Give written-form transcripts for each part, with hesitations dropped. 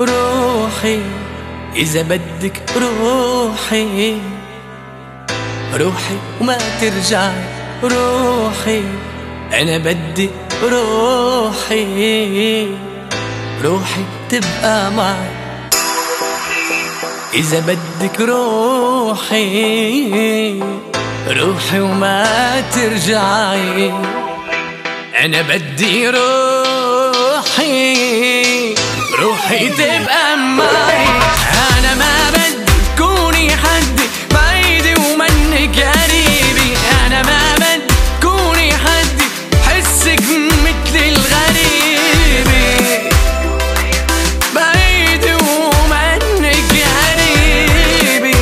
روحي إذا بدك روحي، روحي وما ترجعي روحي، أنا بدي روحي، روحي تبقى معي. إذا بدك روحي، روحي وما ترجعي، أنا بدي روحي، روحي تبقى معي. أنا ما بدي تكوني حدي بعيدي ومنك قريبي، أنا ما بدي تكوني حدي حسك مثل الغريبي، بعيدي ومنك قريبي،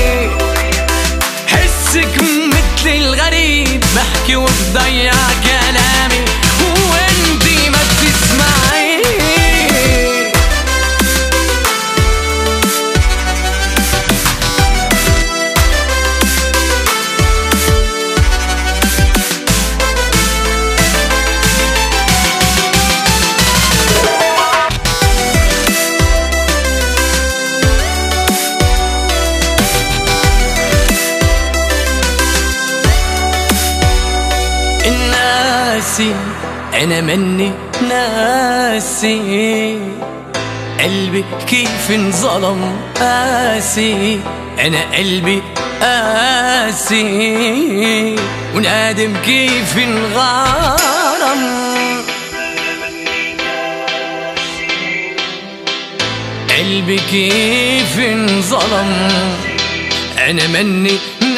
حسك مثل الغريب. بحكي وبضيع كلامي وانتي ما بتسمعي. ناسي أنا مني ناسي، قلبي كيف انظلم قاسي، أنا قلبي قاسي ونادم كيف انغرم، قلبي كيف انظلم، أنا مني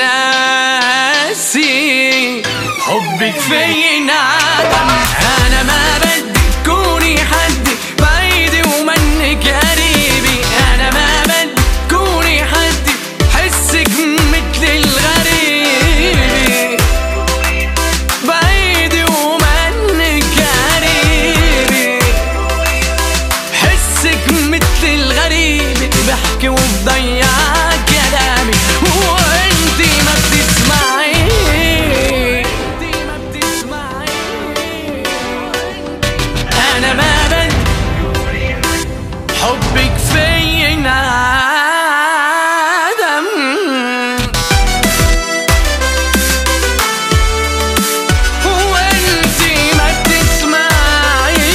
ناسي، حبك في انعدم. أنا ما بدي تكوني حدي بعيدي ومنك قريبي، أنا ما بدي تكوني حدي حسك مثل الغريبي، بعيدي ومنك قريبي، حسك مثل الغريبي. بحكي وبضيع كلامي وانتي ما بتسمعي. أنا ما بدي حبك في انعدم، وانتي ما بتسمعي.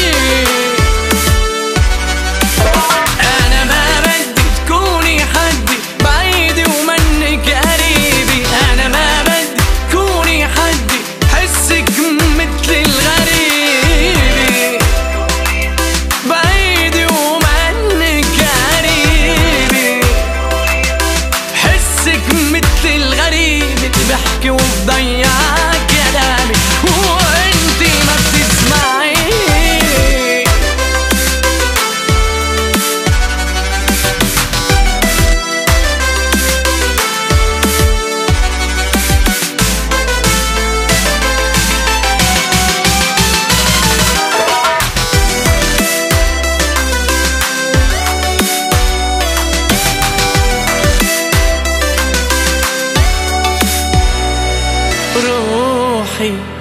أنا ما بدي تكوني حدي بعيدي ومنك قريبي، أنا ما بدي تكوني حدي حسك مثل الغريبي، بعيدي ومنك قريبي، حسك مثل الغريب. بحكي وبضيع كلامي وانتي ما بتسمعي. روحي